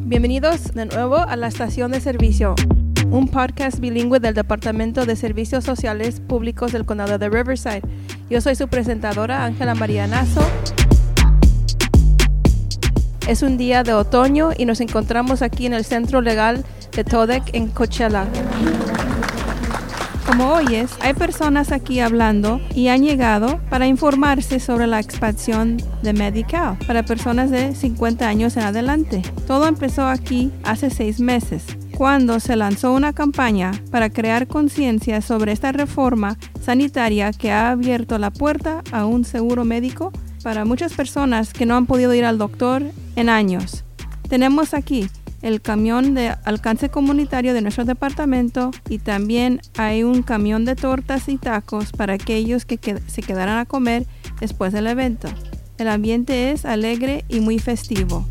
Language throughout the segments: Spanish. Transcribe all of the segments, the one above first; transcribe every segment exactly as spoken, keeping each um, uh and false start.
Bienvenidos de nuevo a la Estación de Servicio, un podcast bilingüe del Departamento de Servicios Sociales Públicos del Condado de Riverside. Yo soy su presentadora, Ángela María Nazo. Es un día de otoño y nos encontramos aquí en el Centro Legal de Todek en Coachella. Como oyes, hay personas aquí hablando y han llegado para informarse sobre la expansión de Medi-Cal para personas de cincuenta años en adelante. Todo empezó aquí hace seis meses, cuando se lanzó una campaña para crear conciencia sobre esta reforma sanitaria que ha abierto la puerta a un seguro médico para muchas personas que no han podido ir al doctor en años. Tenemos aquí el camión de alcance comunitario de nuestro departamento y también hay un camión de tortas y tacos para aquellos que qued- se quedaran a comer después del evento. El ambiente es alegre y muy festivo.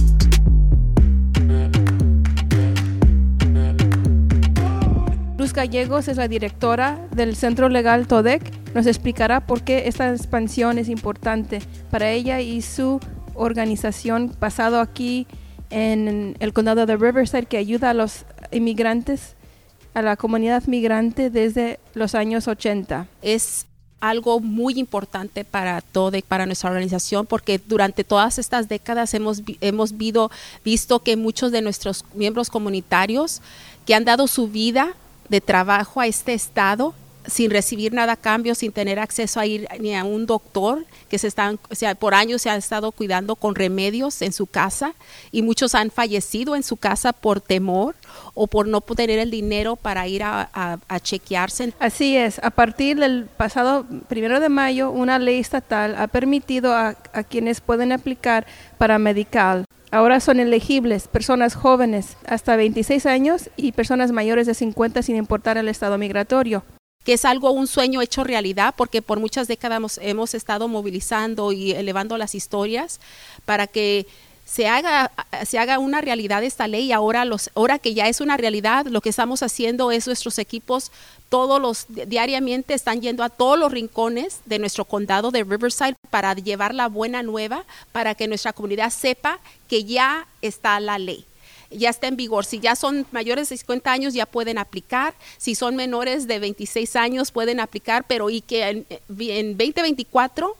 Luz Gallegos es la directora del Centro Legal Todek. Nos explicará por qué esta expansión es importante para ella y su organización pasado aquí en el condado de Riverside, que ayuda a los inmigrantes, a la comunidad migrante desde los años ochenta. Es algo muy importante para Todek, para nuestra organización, porque durante todas estas décadas hemos, hemos vido, visto que muchos de nuestros miembros comunitarios que han dado su vida de trabajo a este estado sin recibir nada a cambio, sin tener acceso a ir ni a un doctor, que se están, o sea, por años se han estado cuidando con remedios en su casa y muchos han fallecido en su casa por temor o por no tener el dinero para ir a, a, a chequearse. Así es, a partir del pasado primero de mayo, una ley estatal ha permitido a, a quienes pueden aplicar para Medi-Cal. Ahora son elegibles personas jóvenes hasta veintiséis años y personas mayores de cincuenta sin importar el estado migratorio. Que es algo, un sueño hecho realidad, porque por muchas décadas hemos, hemos estado movilizando y elevando las historias para que se haga, se haga una realidad esta ley. Y ahora, los, ahora que ya es una realidad, lo que estamos haciendo es nuestros equipos todos los diariamente están yendo a todos los rincones de nuestro condado de Riverside para llevar la buena nueva, para que nuestra comunidad sepa que ya está la ley. Ya está en vigor. Si ya son mayores de cincuenta años ya pueden aplicar, si son menores de veintiséis años pueden aplicar, pero y que en, en veinte veinticuatro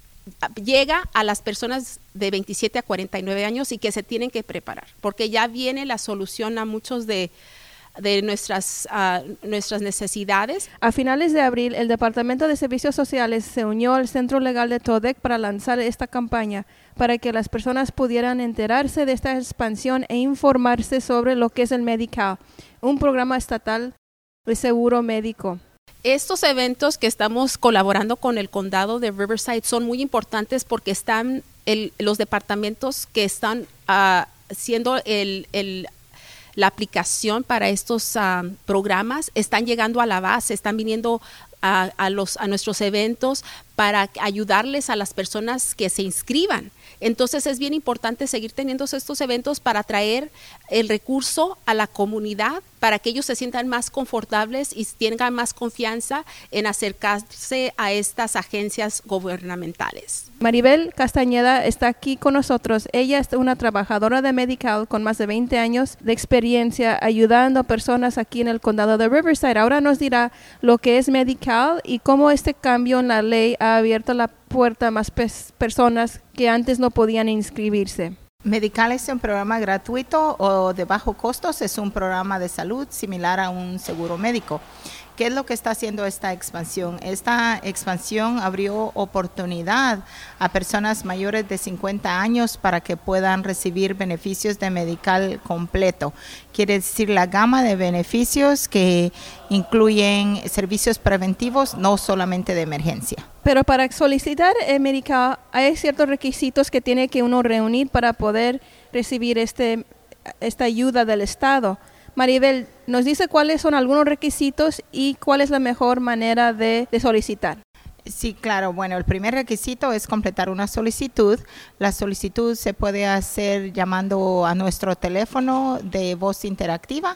llega a las personas de veintisiete a cuarenta y nueve años y que se tienen que preparar, porque ya viene la solución a muchos de de nuestras, uh, nuestras necesidades. A finales de abril, el Departamento de Servicios Sociales se unió al Centro Legal de Todek para lanzar esta campaña para que las personas pudieran enterarse de esta expansión e informarse sobre lo que es el Medi-Cal, un programa estatal de seguro médico. Estos eventos que estamos colaborando con el condado de Riverside son muy importantes porque están el, los departamentos que están uh, siendo el, el la aplicación para estos uh, programas están llegando a la base, están viniendo a, a, los, a nuestros eventos para ayudarles a las personas que se inscriban. Entonces es bien importante seguir teniendo estos eventos para traer el recurso a la comunidad, para que ellos se sientan más confortables y tengan más confianza en acercarse a estas agencias gubernamentales. Maribel Castañeda está aquí con nosotros. Ella es una trabajadora de Medi-Cal con más de veinte años de experiencia ayudando a personas aquí en el condado de Riverside. Ahora nos dirá lo que es Medi-Cal y cómo este cambio en la ley ha abierto la puerta a más pe- personas que antes no podían inscribirse. Medi-Cal es un programa gratuito o de bajo costos, es un programa de salud similar a un seguro médico. ¿Qué es lo que está haciendo esta expansión? Esta expansión abrió oportunidad a personas mayores de cincuenta años para que puedan recibir beneficios de Medi-Cal completo. Quiere decir la gama de beneficios que incluyen servicios preventivos, no solamente de emergencia. Pero para solicitar el Medi-Cal hay ciertos requisitos que tiene que uno reunir para poder recibir este, esta ayuda del Estado. Maribel, nos dice cuáles son algunos requisitos y cuál es la mejor manera de, de solicitar. Sí, claro. Bueno, el primer requisito es completar una solicitud. La solicitud se puede hacer llamando a nuestro teléfono de voz interactiva,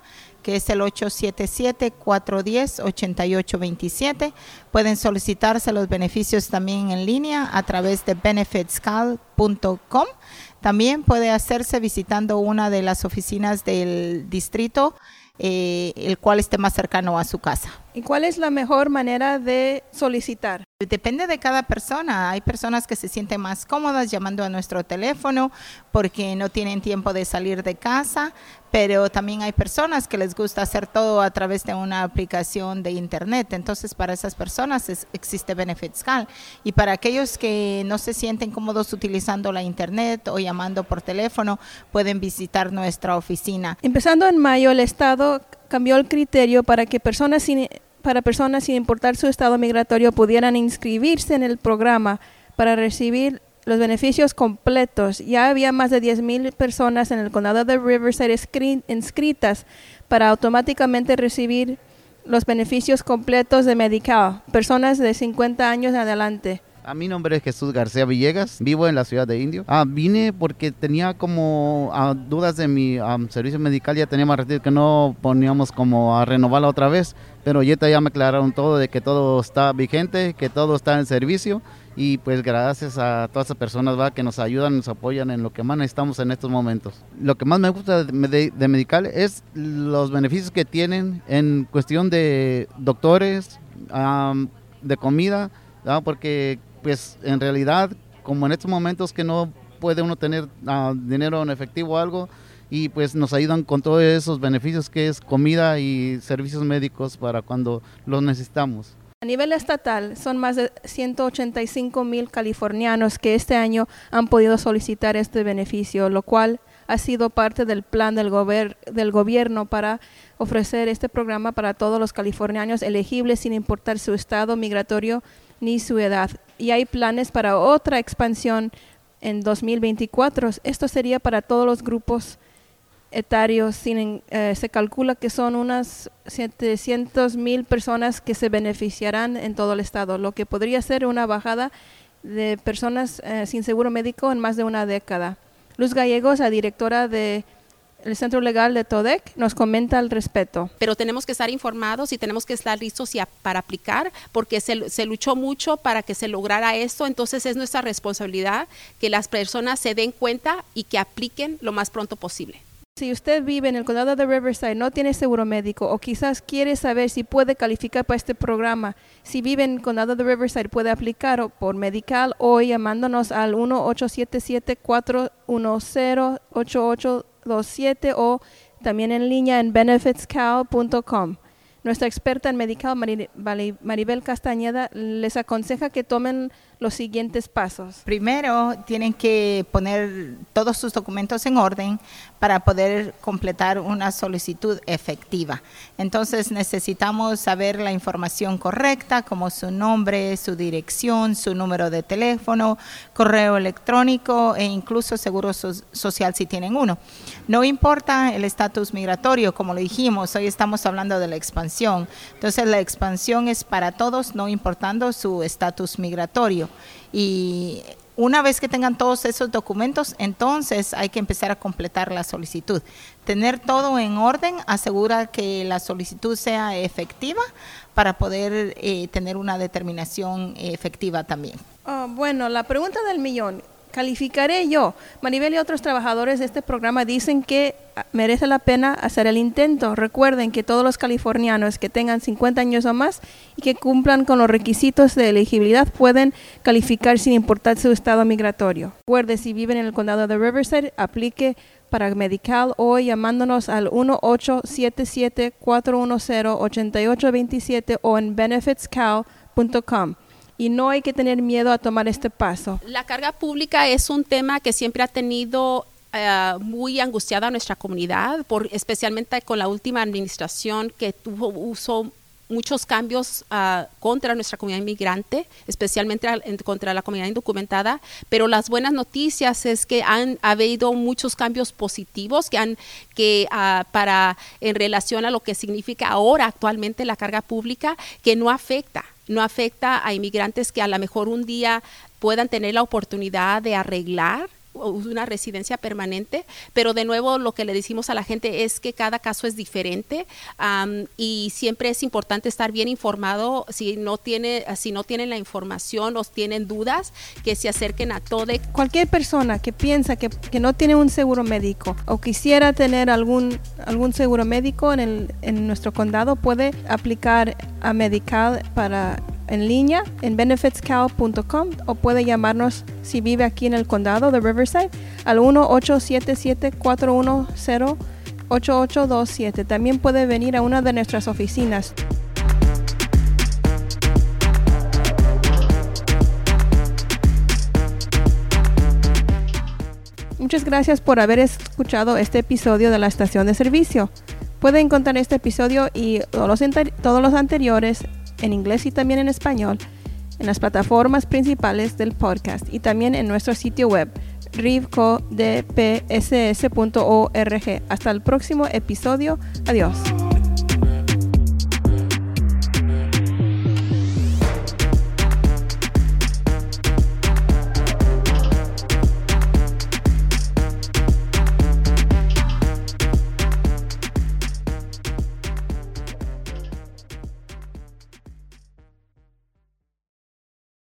que es el ocho siete siete, cuatro uno cero, ocho ocho dos siete. Pueden solicitarse los beneficios también en línea a través de benefits cal punto com. También puede hacerse visitando una de las oficinas del distrito, eh, el cual esté más cercano a su casa. ¿Y cuál es la mejor manera de solicitar? Depende de cada persona. Hay personas que se sienten más cómodas llamando a nuestro teléfono porque no tienen tiempo de salir de casa, pero también hay personas que les gusta hacer todo a través de una aplicación de internet. Entonces, para esas personas es, existe Benefits Cal. Y para aquellos que no se sienten cómodos utilizando la internet o llamando por teléfono, pueden visitar nuestra oficina. Empezando en mayo, el Estado cambió el criterio para que personas sin para personas sin importar su estado migratorio pudieran inscribirse en el programa para recibir los beneficios completos. Ya había más de diez mil personas en el condado de Riverside inscritas para automáticamente recibir los beneficios completos de Medi-Cal, personas de cincuenta años en adelante. A mi nombre es Jesús García Villegas, vivo en la ciudad de Indio. Ah, vine porque tenía como ah, dudas de mi um, servicio medical, ya teníamos que no poníamos como a renovarla otra vez, pero ya, ya me aclararon todo de que todo está vigente, que todo está en servicio y pues gracias a todas esas personas va que nos ayudan, nos apoyan en lo que más necesitamos en estos momentos. Lo que más me gusta de, de, de Medi-Cal es los beneficios que tienen en cuestión de doctores, um, de comida, ¿no? Porque pues en realidad, como en estos momentos que no puede uno tener uh, dinero en efectivo o algo, y pues nos ayudan con todos esos beneficios que es comida y servicios médicos para cuando los necesitamos. A nivel estatal, son más de ciento ochenta y cinco mil californianos que este año han podido solicitar este beneficio, lo cual ha sido parte del plan del, gober- del gobierno para ofrecer este programa para todos los californianos elegibles sin importar su estado migratorio ni su edad. Y hay planes para otra expansión en dos mil veinticuatro. Esto sería para todos los grupos etarios. Sin, eh, se calcula que son unas setecientas mil personas que se beneficiarán en todo el estado, lo que podría ser una bajada de personas eh, sin seguro médico en más de una década. Luz Gallegos, la directora de el Centro Legal de TODEC, nos comenta al respecto. Pero tenemos que estar informados y tenemos que estar listos y a, para aplicar, porque se, se luchó mucho para que se lograra esto. Entonces es nuestra responsabilidad que las personas se den cuenta y que apliquen lo más pronto posible. Si usted vive en el condado de Riverside, no tiene seguro médico o quizás quiere saber si puede calificar para este programa, si vive en el condado de Riverside puede aplicar por Medi-Cal o llamándonos al uno ocho siete siete, cuatro uno cero, ocho ocho dos siete o también en línea en benefits cal punto com. Nuestra experta en Medi-Cal, Maribel Castañeda, les aconseja que tomen los siguientes pasos. Primero, tienen que poner todos sus documentos en orden para poder completar una solicitud efectiva. Entonces, necesitamos saber la información correcta, como su nombre, su dirección, su número de teléfono, correo electrónico e incluso seguro so- social si tienen uno. No importa el estatus migratorio, como lo dijimos, hoy estamos hablando de la expansión. Entonces, la expansión es para todos, no importando su estatus migratorio. Y una vez que tengan todos esos documentos, entonces hay que empezar a completar la solicitud. Tener todo en orden asegura que la solicitud sea efectiva para poder eh, tener una determinación efectiva también. Oh, bueno, la pregunta del millón. ¿Calificaré yo? Maribel y otros trabajadores de este programa dicen que merece la pena hacer el intento. Recuerden que todos los californianos que tengan cincuenta años o más y que cumplan con los requisitos de elegibilidad pueden calificar sin importar su estado migratorio. Recuerde, si viven en el condado de Riverside, aplique para Medi-Cal hoy llamándonos al uno ocho siete siete, cuatro uno cero, ocho ocho dos siete o en benefits cal punto com. Y no hay que tener miedo a tomar este paso. La carga pública es un tema que siempre ha tenido uh, muy angustiada a nuestra comunidad, por, especialmente con la última administración que tuvo uso muchos cambios uh, contra nuestra comunidad inmigrante, especialmente en, contra la comunidad indocumentada, pero las buenas noticias es que han habido muchos cambios positivos que han que uh, para en relación a lo que significa ahora actualmente la carga pública, que no afecta no afecta a inmigrantes que a lo mejor un día puedan tener la oportunidad de arreglar una residencia permanente, pero de nuevo lo que le decimos a la gente es que cada caso es diferente, um, y siempre es importante estar bien informado. Si no tiene, si no tienen la información o tienen dudas, que se acerquen a TODEC. Cualquier persona que piensa que, que no tiene un seguro médico o quisiera tener algún, algún seguro médico en, el, en nuestro condado puede aplicar a Medi-Cal para en línea en benefits cal punto com o puede llamarnos si vive aquí en el condado de Riverside al uno ocho siete siete, cuatro uno cero, ocho ocho dos siete. También puede venir a una de nuestras oficinas. Muchas gracias por haber escuchado este episodio de la estación de servicio. Puede encontrar este episodio y todos los, enter- todos los anteriores en inglés y también en español en las plataformas principales del podcast y también en nuestro sitio web rivco d p s s punto org. Hasta el próximo episodio. Adiós.